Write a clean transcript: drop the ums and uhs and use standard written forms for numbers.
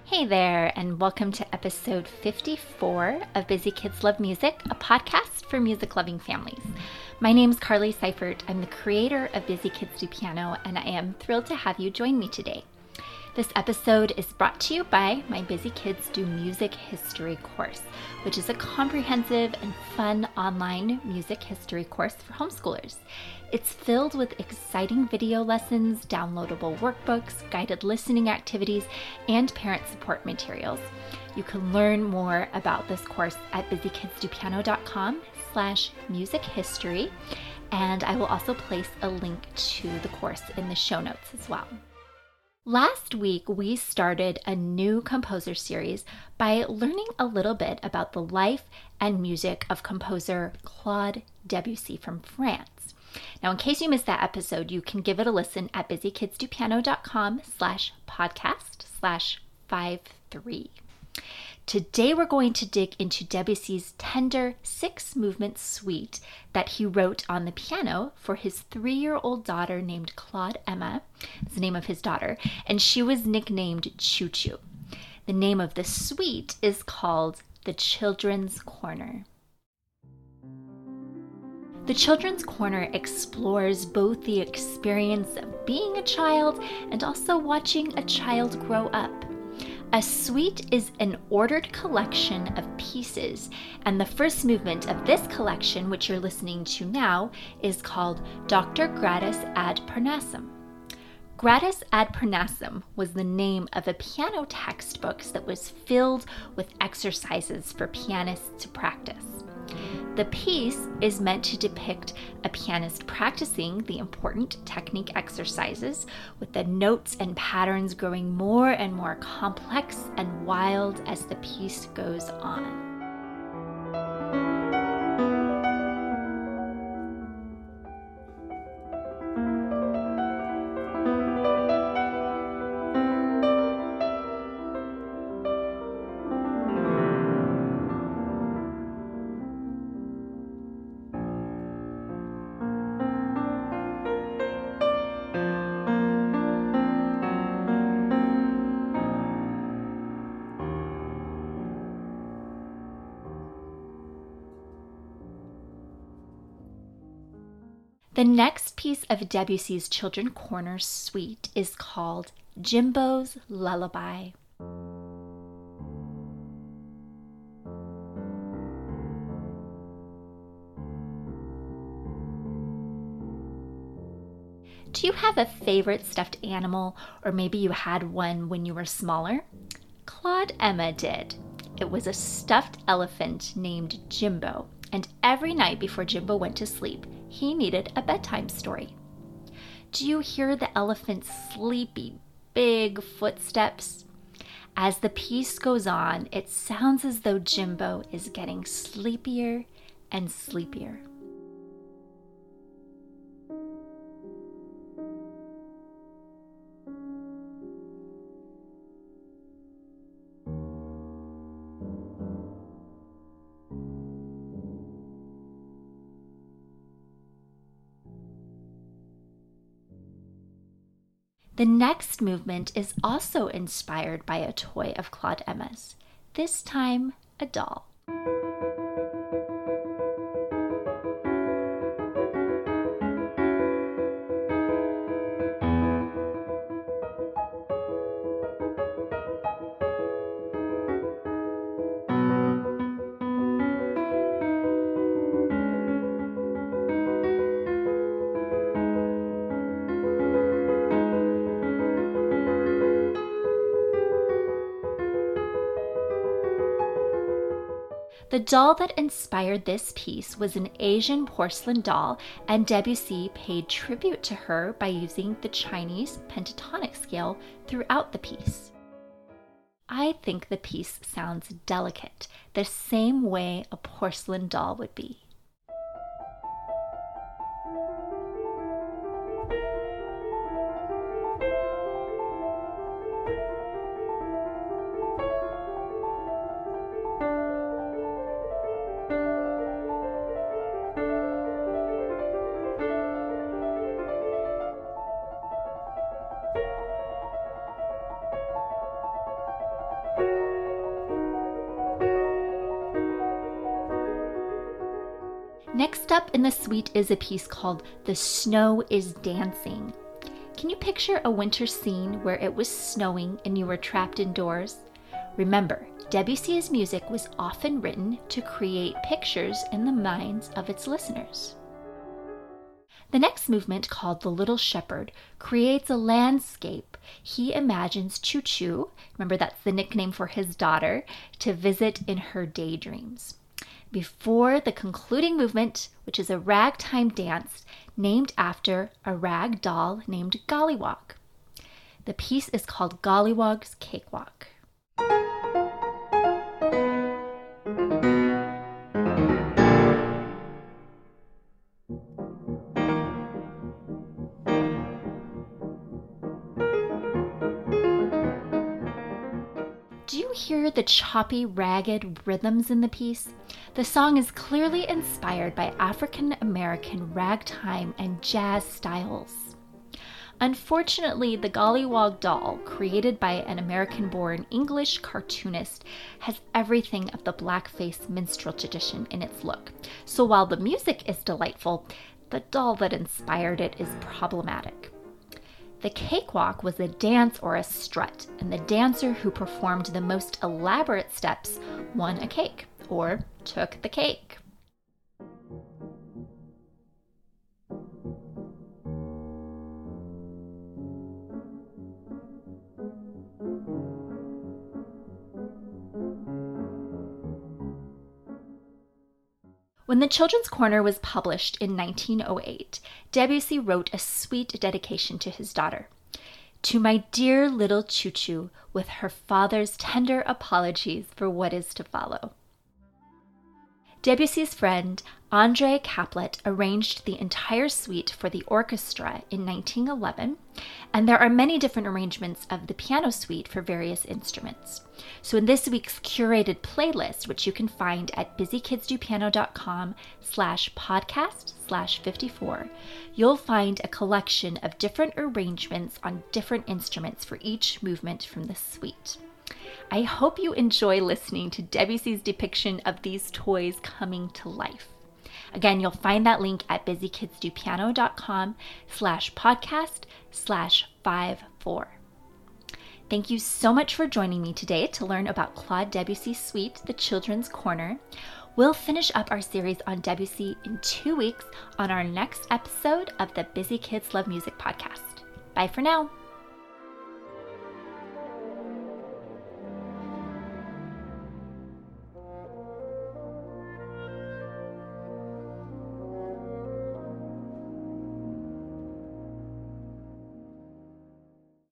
Hey there, and welcome to episode 54 of Busy Kids Love Music, a podcast for music-loving families. My name's Carly Seifert. I'm the creator of Busy Kids Do Piano, and I am thrilled to have you join me today. This episode is brought to you by my Busy Kids Do Music History course, which is a comprehensive and fun online music history course for homeschoolers. It's filled with exciting video lessons, downloadable workbooks, guided listening activities, and parent support materials. You can learn more about this course at busykidstopiano.com/music history, and I will also place a link to the course in the show notes as well. Last week, we started a new composer series by learning a little bit about the life and music of composer Claude Debussy from France. Now, in case you missed that episode, you can give it a listen at busykidstopiano.com/podcast/53. Today, we're going to dig into Debussy's tender 6-movement suite that he wrote on the piano for his 3-year-old daughter named Claude Emma. That's the name of his daughter, and she was nicknamed Choo Choo. The name of the suite is called The Children's Corner. The Children's Corner explores both the experience of being a child and also watching a child grow up. A suite is an ordered collection of pieces, and the first movement of this collection, which you're listening to now, is called Dr. Gradus ad Parnassum. Gradus ad Parnassum was the name of a piano textbook that was filled with exercises for pianists to practice. The piece is meant to depict a pianist practicing the important technique exercises, with the notes and patterns growing more and more complex and wild as the piece goes on. The next piece of Debussy's Children's Corner suite is called Jimbo's Lullaby. Do you have a favorite stuffed animal, or maybe you had one when you were smaller? Claude Emma did. It was a stuffed elephant named Jimbo, and every night before Jimbo went to sleep, he needed a bedtime story. Do you hear the elephant's sleepy, big footsteps? As the piece goes on, it sounds as though Jimbo is getting sleepier and sleepier. The next movement is also inspired by a toy of Claude Emma's, this time a doll. The doll that inspired this piece was an Asian porcelain doll, and Debussy paid tribute to her by using the Chinese pentatonic scale throughout the piece. I think the piece sounds delicate, the same way a porcelain doll would be. Next up in the suite is a piece called The Snow is Dancing. Can you picture a winter scene where it was snowing and you were trapped indoors? Remember, Debussy's music was often written to create pictures in the minds of its listeners. The next movement, called The Little Shepherd, creates a landscape. He imagines Choo Choo, remember that's the nickname for his daughter, to visit in her daydreams. Before the concluding movement, which is a ragtime dance named after a rag doll named Gollywog. The piece is called Gollywog's Cakewalk. Do you hear the choppy, ragged rhythms in the piece? The song is clearly inspired by African American ragtime and jazz styles. Unfortunately, the Gollywog doll, created by an American-born English cartoonist, has everything of the blackface minstrel tradition in its look. So while the music is delightful, the doll that inspired it is problematic. The cakewalk was a dance or a strut, and the dancer who performed the most elaborate steps won a cake, or took the cake. When the Children's Corner was published in 1908, Debussy wrote a sweet dedication to his daughter. To my dear little Choo Choo, with her father's tender apologies for what is to follow. Debussy's friend André Caplet arranged the entire suite for the orchestra in 1911, and there are many different arrangements of the piano suite for various instruments. So in this week's curated playlist, which you can find at busykidsdopiano.com/podcast/54, you'll find a collection of different arrangements on different instruments for each movement from the suite. I hope you enjoy listening to Debussy's depiction of these toys coming to life. Again, you'll find that link at busykidsdopiano.com/podcast/54. Thank you so much for joining me today to learn about Claude Debussy's suite, The Children's Corner. We'll finish up our series on Debussy in 2 weeks on our next episode of the Busy Kids Love Music podcast. Bye for now.